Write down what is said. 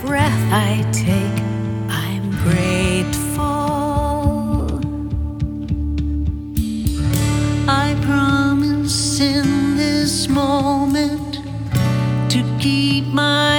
breath I take, I'm grateful. I promise in this moment to keep my